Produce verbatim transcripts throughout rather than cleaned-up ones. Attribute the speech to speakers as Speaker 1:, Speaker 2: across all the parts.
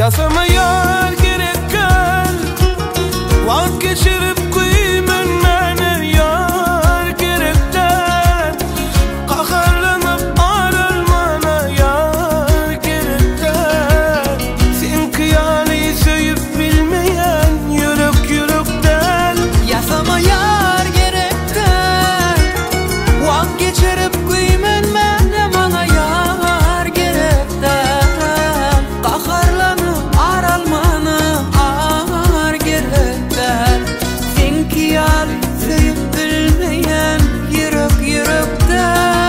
Speaker 1: Yasama yar gerekken vaz geçirip kıymen mene yar gerekten Kaharlanıp aralmana yar gerekten Sen kıyali söyüp bilmeyen yürek yürekten
Speaker 2: Yasama yar gerekten vaz geçirip kıymen mene bana yar gerekten Kaharlanıp aralmana ağır gerekten Sen kıyali söyüp bilmeyen yürek yürekten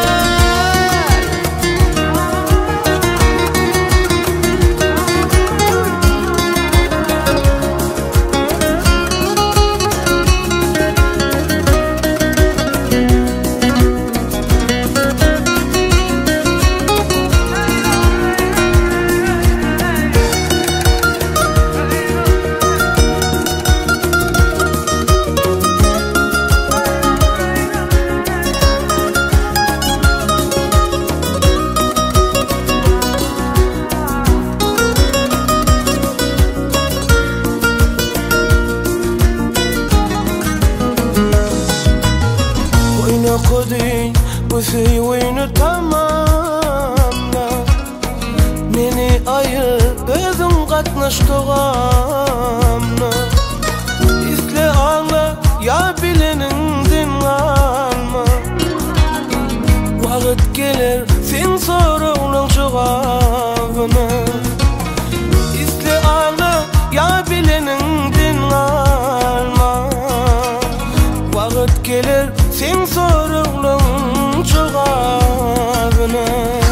Speaker 1: Kudin bu suyunu tamamla Meni ayıp özüm katnaştığımla İsle ağla ya bilenindin alma Vakit gelir sen sorulun cevabını İsle ağla ya bilenindin alma Vakit gelir sen sorulun cevabını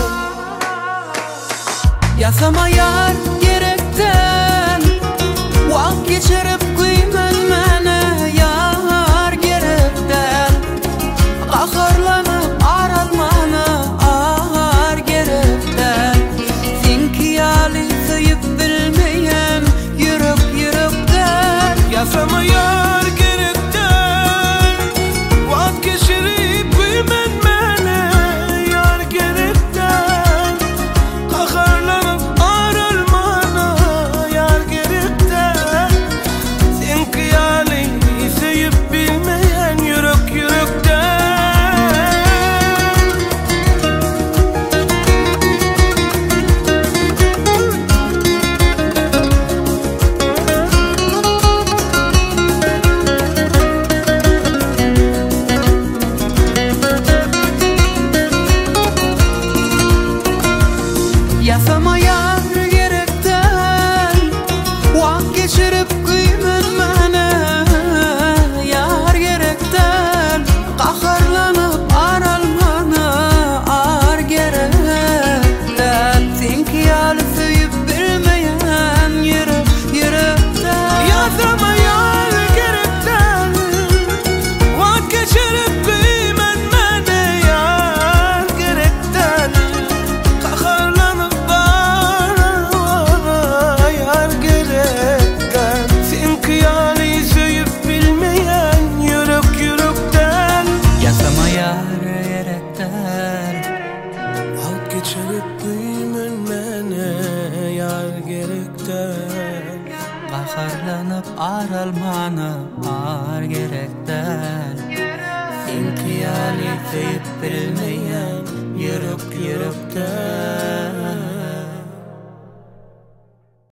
Speaker 2: Yasama yar gerekten vaz geçirip kıymen mene yar gerekten Kaharlanıp aralmana ağır gerekten Sen kıyali söyüp bilmeyen yürek yürekten
Speaker 1: Yasama yar gerekten vaz geçirip kıymen mene yar gerekten Kaharlanıp aralmana yar gerekten Sen kıyali söyüp bilmeyen yürek yürekten
Speaker 2: Yasama yar gerekten vaz geçirip kıymen mene yar gerekten Kaharlanıp aralmana ağır gerekten Sen kıyali söyüp bilmeyen yürek yürekten
Speaker 1: Yasama yar gerekten vaz geçirip kıymen mene yar gerekten Kaharlanıp aralmana yar gerekten Sen kıyali söyüp bilmeyen yürek yürekten
Speaker 2: Yasama yar gerekten
Speaker 1: vaz geçirip kıymen mene yar gerekten
Speaker 2: Kaharlanıp aralmana ağır gerekten Sen kıyali söyüp bilmeyen yürek yürekten